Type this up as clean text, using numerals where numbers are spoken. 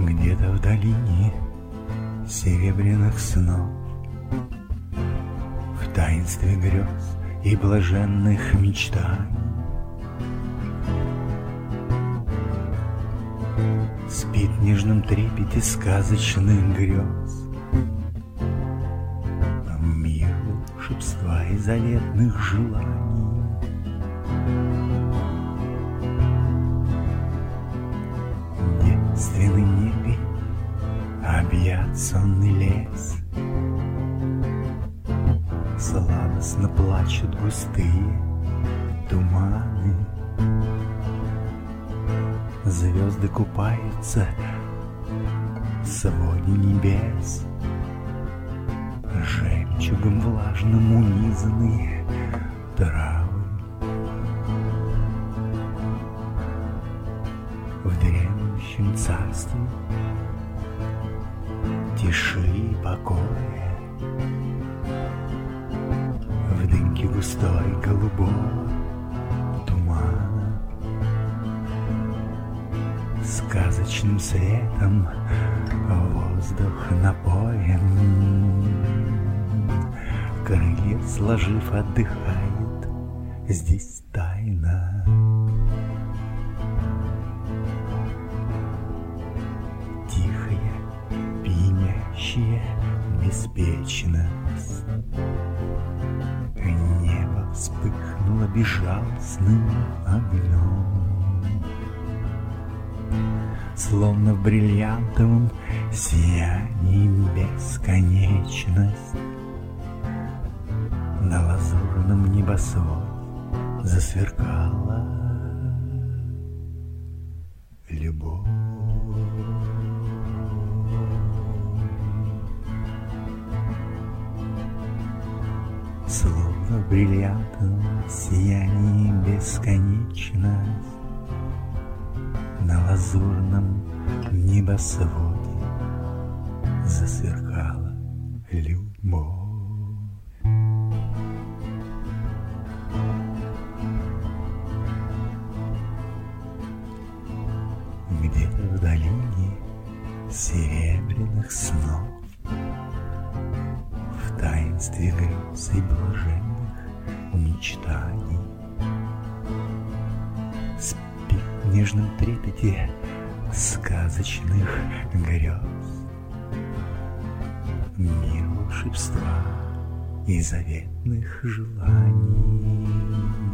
Где-то в долине серебряных снов, в таинстве грез и блаженных мечтаний, спит в нежном трепете сказочных грез мир волшебства и заветных желаний. Девственный небе объят сонный лес, сладостно плачут густые туманы, звезды купаются в своде небес, жемчугом влажным унизаны травы. В дремлющем царстве тиши и покоя, в дымке густой голубого тумана, сказочным светом воздух напоен, крылья сложив отдыхает здесь тайна. Тихая, пьянящая беспечность, небо вспыхнуло безжалостным огнем, словно в бриллиантовом сиянии бесконечность. На лазурном небосводе засверкала любовь. Словно в бриллиантовом сиянии бесконечность, на лазурном небосводе засверкала любовь. Где-то в долине серебряных снов, в таинстве грез и блаженных мечтаний, спит в нежном трепете сказочных грез мир волшебства и заветных желаний.